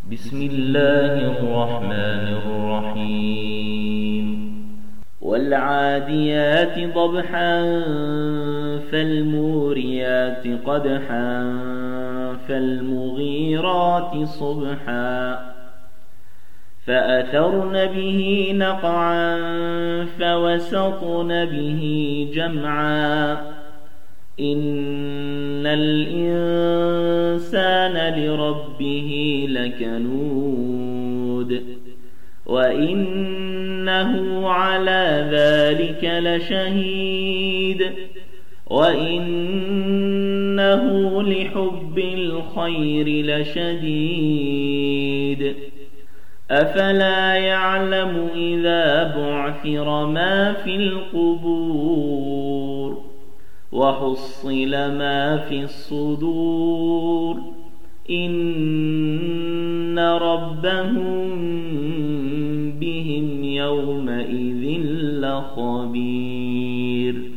بسم الله الرحمن الرحيم والعاديات ضبحا فالموريات قدحا فالمغيرات صبحا فأثرن به نقعا فوسطن به جمعا إن الإنسان لربه لكنود وإنه على ذلك لشهيد وإنه لحب الخير لشديد أفلا يعلم إذا بعثر ما في القبور وحصل ما في الصدور إن ربهم بهم يومئذ لخبير